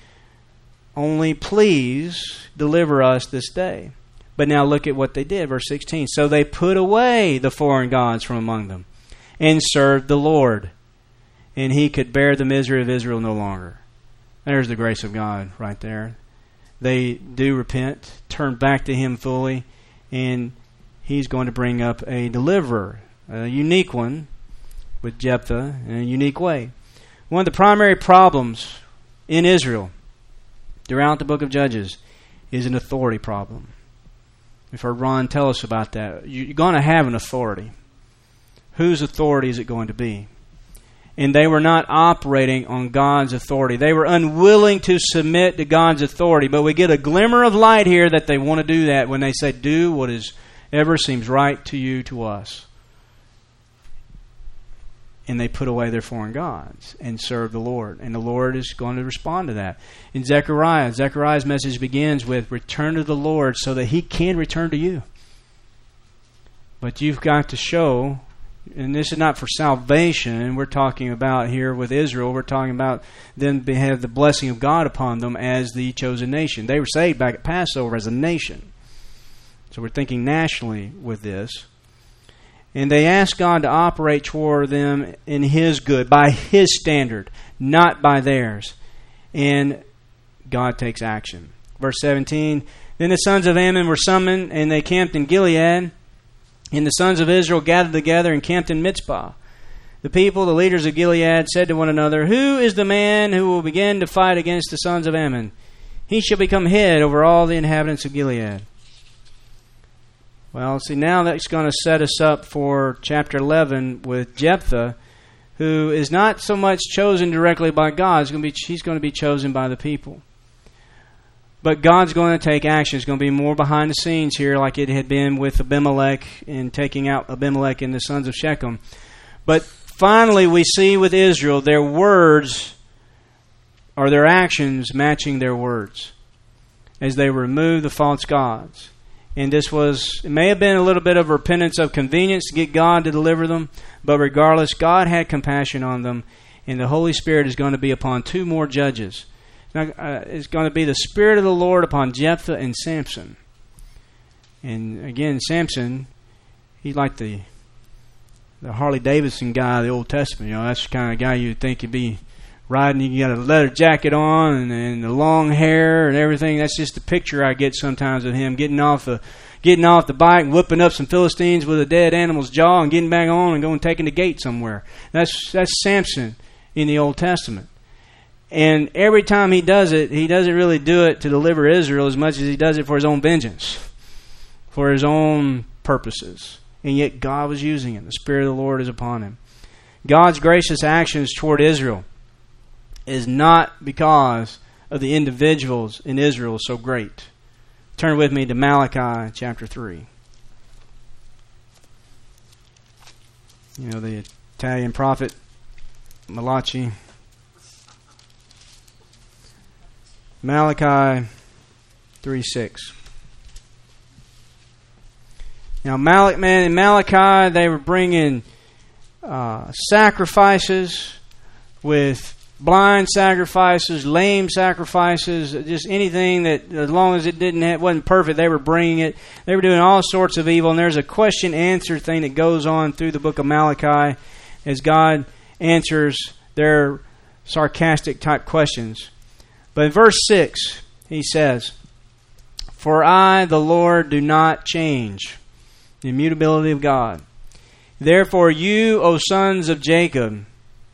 only please deliver us this day. But now look at what they did, verse sixteen. So they put away the foreign gods from among them and served the Lord, and He could bear the misery of Israel no longer. There's the grace of God right there. They do repent, turn back to Him fully, and He's going to bring up a deliverer, a unique one, with Jephthah in a unique way. One of the primary problems in Israel throughout the book of Judges is an authority problem. We've heard Ron tell us about that. You're going to have an authority. Whose authority is it going to be? And they were not operating on God's authority. They were unwilling to submit to God's authority. But we get a glimmer of light here that they want to do that when they say, do what is ever seems right to you, to us. And they put away their foreign gods and serve the Lord. And the Lord is going to respond to that. In Zechariah, Zechariah's message begins with, return to the Lord so that He can return to you. But you've got to show, and this is not for salvation, we're talking about here with Israel, we're talking about them to have the blessing of God upon them as the chosen nation. They were saved back at Passover as a nation. So we're thinking nationally with this. And they ask God to operate toward them in His good, by His standard, not by theirs. And God takes action. Verse seventeen, then the sons of Ammon were summoned, and they camped in Gilead. And the sons of Israel gathered together and camped in Mitzpah. The people, the leaders of Gilead, said to one another, Who is the man who will begin to fight against the sons of Ammon? He shall become head over all the inhabitants of Gilead. Well, see, now that's going to set us up for chapter eleven with Jephthah, who is not so much chosen directly by God. He's going to be, he's going to be chosen by the people. But God's going to take action. It's going to be more behind the scenes here, like it had been with Abimelech and taking out Abimelech and the sons of Shechem. But finally, we see with Israel their words or their actions matching their words as they remove the false gods. And this was, it may have been a little bit of repentance of convenience to get God to deliver them, but regardless, God had compassion on them, and the Holy Spirit is going to be upon two more judges. Now, uh, it's going to be the Spirit of the Lord upon Jephthah and Samson. And again, Samson, he's like the the Harley Davidson guy of the Old Testament. You know, that's the kind of guy you'd think he'd be riding. You got a leather jacket on and, and the long hair and everything. That's just the picture I get sometimes of him getting off the getting off the bike and whipping up some Philistines with a dead animal's jaw and getting back on and going taking the gate somewhere. That's that's Samson in the Old Testament. And every time he does it, he doesn't really do it to deliver Israel as much as he does it for his own vengeance, for his own purposes. And yet God was using it. The Spirit of the Lord is upon him. God's gracious actions toward Israel is not because of the individuals in Israel so great. Turn with me to Malachi chapter three. You know, the Italian prophet Malachi. Malachi three six. Now, Mal- man, in Malachi, they were bringing uh, sacrifices with blind sacrifices, lame sacrifices, just anything that, as long as it didn't have, wasn't perfect, they were bringing it. They were doing all sorts of evil, and there's a question-answer thing that goes on through the book of Malachi as God answers their sarcastic type questions. But in verse six, he says, For I, the Lord, do not change. The immutability of God. Therefore you, O sons of Jacob,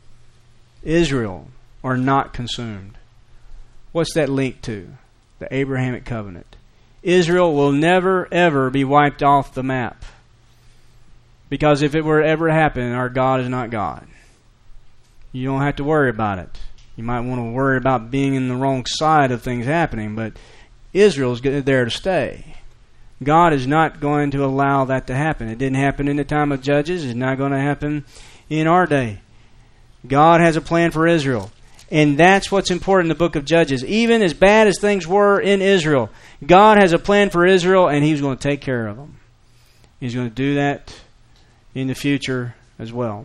Israel, are not consumed. What's that linked to? The Abrahamic covenant. Israel will never, ever be wiped off the map. Because if it were to ever happen, our God is not God. You don't have to worry about it. You might want to worry about being in the wrong side of things happening, but Israel's there to stay. God is not going to allow that to happen. It didn't happen in the time of Judges. It's not going to happen in our day. God has a plan for Israel. And that's what's important in the book of Judges. Even as bad as things were in Israel, God has a plan for Israel, and He's going to take care of them. He's going to do that in the future as well.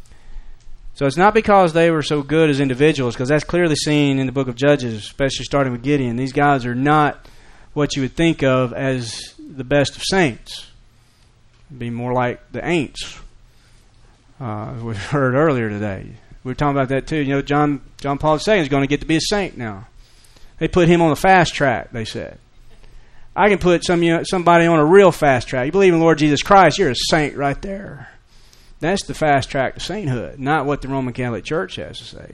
So it's not because they were so good as individuals, because that's clearly seen in the book of Judges, especially starting with Gideon. These guys are not what you would think of as the best of saints. It'd be more like the ain'ts. Uh, we heard earlier today. We were talking about that too. You know, John John Paul the Second is going to get to be a saint now. They put him on the fast track, they said. I can put some you know, somebody on a real fast track. You believe in the Lord Jesus Christ, you're a saint right there. That's the fast track to sainthood, not what the Roman Catholic Church has to say.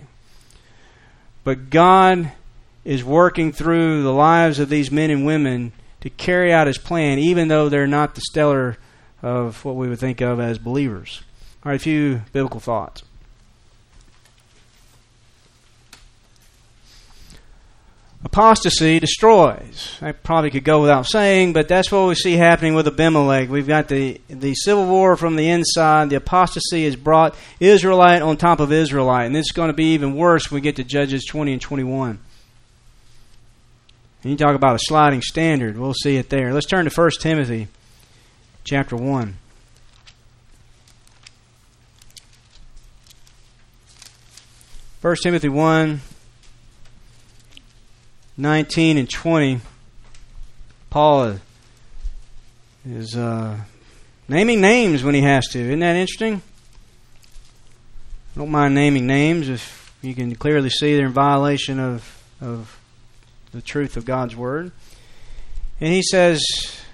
But God is working through the lives of these men and women to carry out His plan, even though they're not the stellar of what we would think of as believers. All right, a few biblical thoughts. Apostasy destroys. I probably could go without saying, but that's what we see happening with Abimelech. We've got the, the civil war from the inside. The apostasy has brought Israelite on top of Israelite. And this is going to be even worse when we get to Judges twenty and twenty-one. And you talk about a sliding standard. We'll see it there. Let's turn to First Timothy chapter one. First Timothy one, nineteen and twenty. Paul is uh, naming names when he has to. Isn't that interesting? I don't mind naming names if you can clearly see they're in violation of, of the truth of God's Word. And he says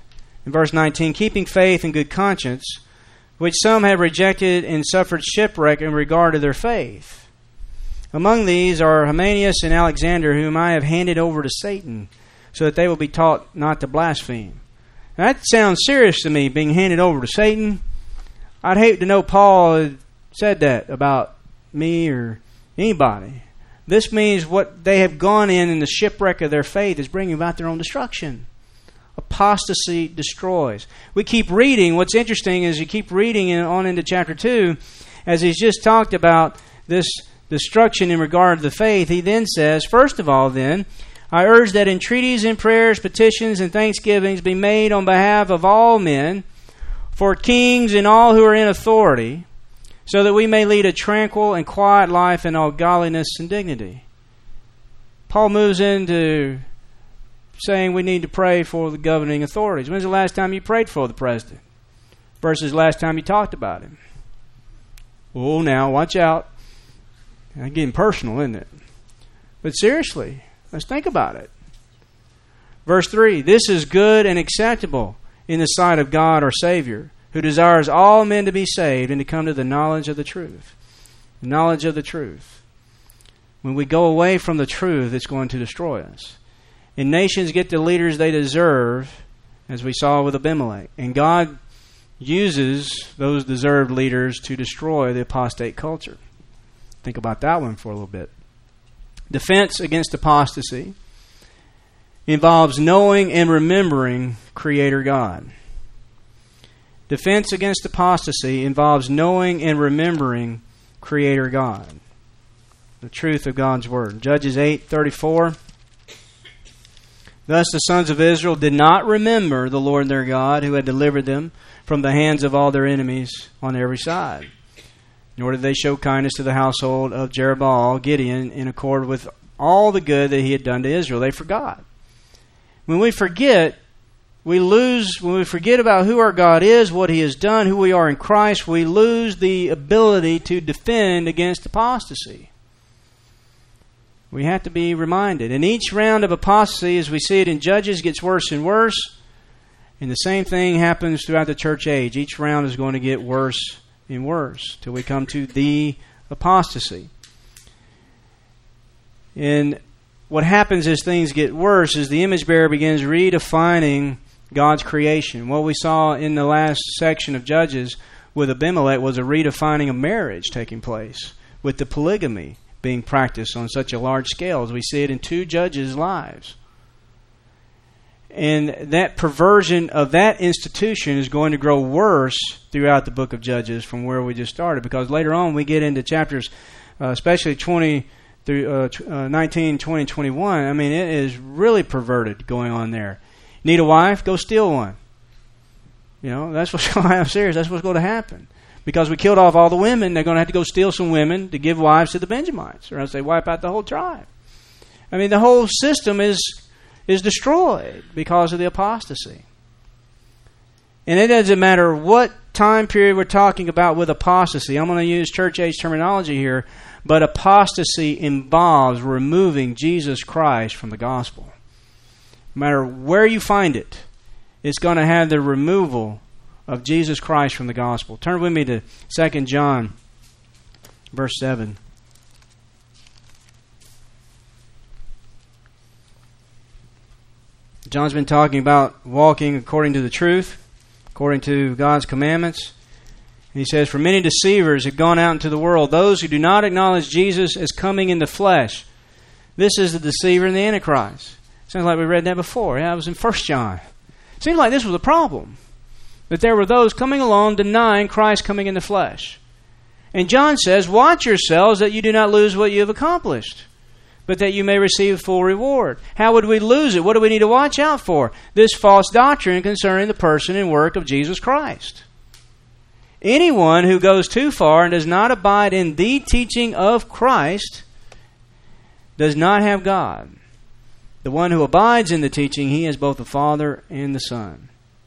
In verse nineteen, keeping faith and good conscience, which some have rejected and suffered shipwreck in regard to their faith. Among these are Hymenaeus and Alexander, whom I have handed over to Satan, so that they will be taught not to blaspheme. Now, that sounds serious to me, being handed over to Satan. I'd hate to know Paul had said that about me or anybody. This means what they have gone in in the shipwreck of their faith is bringing about their own destruction. Apostasy destroys. We keep reading. What's interesting is you keep reading on into chapter two, as he's just talked about this destruction in regard to the faith. He then says, first of all then, I urge that entreaties and prayers, petitions and thanksgivings be made on behalf of all men, for kings and all who are in authority, so that we may lead a tranquil and quiet life in all godliness and dignity. Paul moves into saying we need to pray for the governing authorities. When's the last time you prayed for the president versus last time you talked about him? Oh, now, watch out. I'm getting personal, isn't it? But seriously, let's think about it. Verse three, this is good and acceptable in the sight of God our Savior, who desires all men to be saved and to come to the knowledge of the truth. The knowledge of the truth. When we go away from the truth, it's going to destroy us. And nations get the leaders they deserve, as we saw with Abimelech. And God uses those deserved leaders to destroy the apostate culture. Think about that one for a little bit. Defense against apostasy involves knowing and remembering Creator God. Defense against apostasy involves knowing and remembering Creator God. The truth of God's Word. Judges eight thirty-four. Thus the sons of Israel did not remember the Lord their God, who had delivered them from the hands of all their enemies on every side. Nor did they show kindness to the household of Jerubbaal, Gideon, in accord with all the good that he had done to Israel. They forgot. When we forget, we lose, when we forget about who our God is, what He has done, who we are in Christ, we lose the ability to defend against apostasy. We have to be reminded. And each round of apostasy, as we see it in Judges, gets worse and worse. And the same thing happens throughout the church age. Each round is going to get worse and worse till we come to the apostasy. And what happens as things get worse is the image bearer begins redefining God's creation. What we saw in the last section of Judges with Abimelech was a redefining of marriage taking place, with the polygamy being practiced on such a large scale as we see it in two judges' lives. And that perversion of that institution is going to grow worse throughout the book of Judges from where we just started, because later on we get into chapters, uh, especially twenty through uh, uh, nineteen, twenty, twenty-one. I mean, it is really perverted going on there. Need a wife? Go steal one. You know, that's what's going to happen. Serious. That's what's going to happen. Because we killed off all the women, they're going to have to go steal some women to give wives to the Benjamites, or else they wipe out the whole tribe. I mean, the whole system is is destroyed because of the apostasy. And it doesn't matter what time period we're talking about with apostasy. I'm going to use church age terminology here, but apostasy involves removing Jesus Christ from the gospel. No matter where you find it, it's going to have the removal of Jesus Christ from the gospel. Turn with me to Second John, verse seven. John's been talking about walking according to the truth, according to God's commandments. And he says, for many deceivers have gone out into the world, those who do not acknowledge Jesus as coming in the flesh. This is the deceiver and the Antichrist. Sounds like we read that before. Yeah, it was in First John. Seems like this was a problem. That there were those coming along denying Christ coming in the flesh. And John says, watch yourselves that you do not lose what you have accomplished, but that you may receive full reward. How would we lose it? What do we need to watch out for? This false doctrine concerning the person and work of Jesus Christ. Anyone who goes too far and does not abide in the teaching of Christ does not have God. The one who abides in the teaching, he has both the Father and the Son.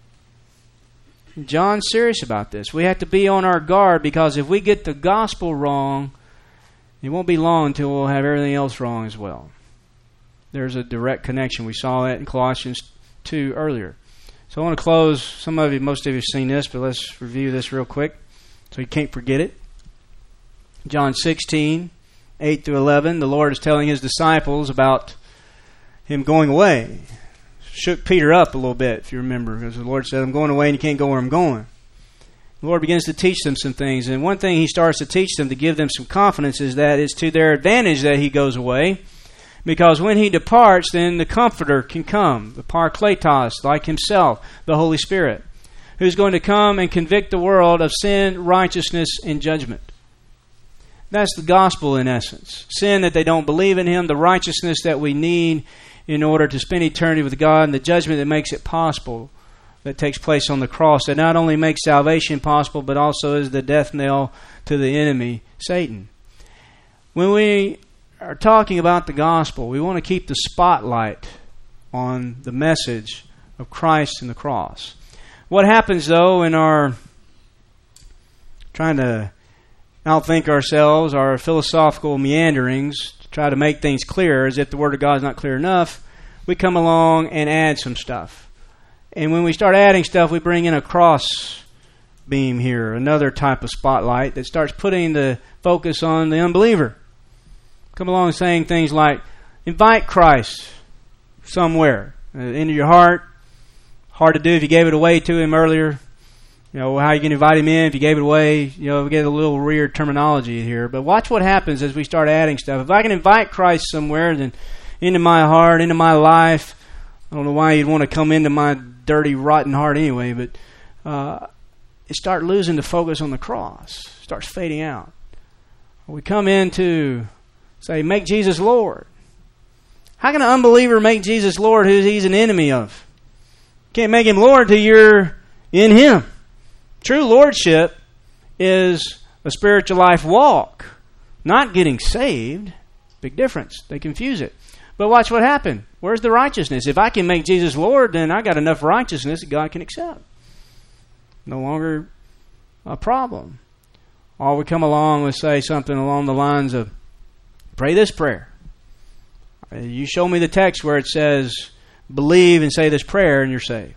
John's serious about this. We have to be on our guard, because if we get the gospel wrong, it won't be long until we'll have everything else wrong as well. There's a direct connection. We saw that in Colossians two earlier. So I want to close. Some of you, most of you have seen this, but let's review this real quick so you can't forget it. John sixteen, eight through eleven, the Lord is telling His disciples about Him going away. Shook Peter up a little bit, if you remember, because the Lord said, I'm going away and you can't go where I'm going. The Lord begins to teach them some things, and one thing He starts to teach them to give them some confidence is that it's to their advantage that He goes away, because when He departs, then the Comforter can come, the Parakletos, like Himself, the Holy Spirit, who's going to come and convict the world of sin, righteousness, and judgment. That's the gospel in essence. Sin that they don't believe in Him, the righteousness that we need in order to spend eternity with God, and the judgment that makes it possible, that takes place on the cross, that not only makes salvation possible, but also is the death knell to the enemy, Satan. When we are talking about the gospel, we want to keep the spotlight on the message of Christ and the cross. What happens, though, in our trying to outthink ourselves, our philosophical meanderings, to try to make things clear, as if the Word of God is not clear enough, we come along and add some stuff. And when we start adding stuff, we bring in a cross beam here, another type of spotlight that starts putting the focus on the unbeliever. Come along saying things like, invite Christ somewhere uh, into your heart. Hard to do if you gave it away to Him earlier. You know, how you can invite Him in if you gave it away. You know, we get a little weird terminology here. But watch what happens as we start adding stuff. If I can invite Christ somewhere, then into my heart, into my life, I don't know why you'd want to come into my dirty, rotten heart anyway, but uh, it starts losing the focus on the cross. It starts fading out. We come into say, make Jesus Lord. How can an unbeliever make Jesus Lord who he's an enemy of? Can't make Him Lord till you're in Him. True lordship is a spiritual life walk, not getting saved. Big difference. They confuse it. But watch what happened. Where's the righteousness? If I can make Jesus Lord, then I got enough righteousness that God can accept. No longer a problem. Or we come along and say something along the lines of, pray this prayer. You show me the text where it says, believe and say this prayer and you're saved.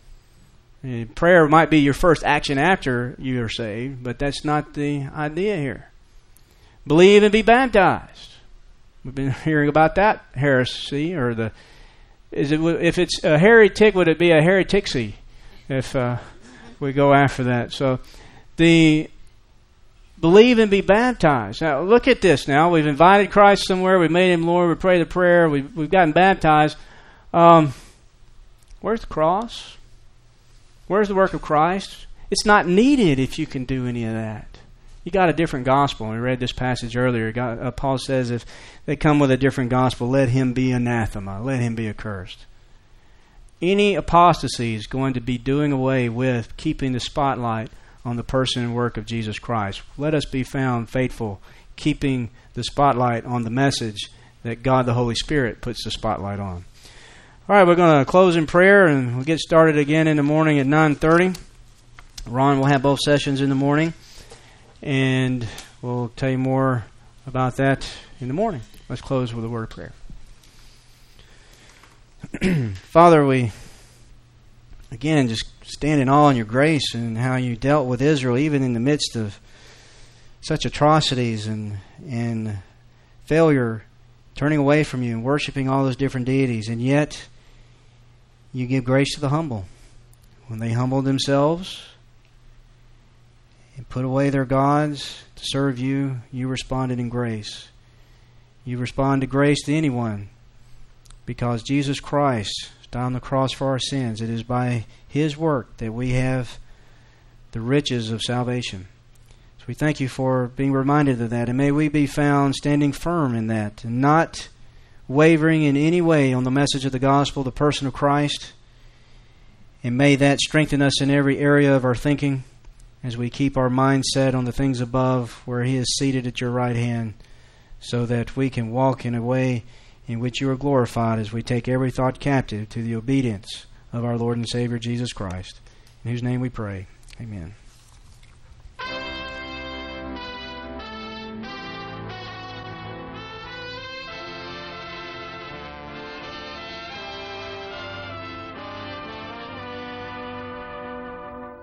And prayer might be your first action after you are saved, but that's not the idea here. Believe and be baptized. We've been hearing about that heresy, or the is it if it's a heretic, would it be a hereticsy if uh, we go after that? So the believe and be baptized. Now, look at this now. We've invited Christ somewhere. We've made Him Lord. We pray the prayer. We've, we've gotten baptized. Um, where's the cross? Where's the work of Christ? It's not needed if you can do any of that. You got a different gospel. We read this passage earlier. God, uh, Paul says if they come with a different gospel, let him be anathema. Let him be accursed. Any apostasy is going to be doing away with keeping the spotlight on the person and work of Jesus Christ. Let us be found faithful, keeping the spotlight on the message that God the Holy Spirit puts the spotlight on. All right, we're going to close in prayer, and we'll get started again in the morning at nine thirty. Ron will have both sessions in the morning, and we'll tell you more about that in the morning. Let's close with a word of prayer. Father, we, again, just stand in awe in your grace and how you dealt with Israel, even in the midst of such atrocities and, and failure, turning away from you and worshiping all those different deities. And yet, you give grace to the humble. When they humbled themselves and put away their gods to serve you, you responded in grace. You respond to grace to anyone because Jesus Christ died on the cross for our sins. It is by His work that we have the riches of salvation. So we thank you for being reminded of that, and may we be found standing firm in that and not wavering in any way on the message of the gospel, the person of Christ. And may that strengthen us in every area of our thinking as we keep our mind set on the things above where He is seated at your right hand, so that we can walk in a way in which you are glorified as we take every thought captive to the obedience of our Lord and Savior Jesus Christ, in whose name we pray. Amen.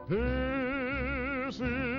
This is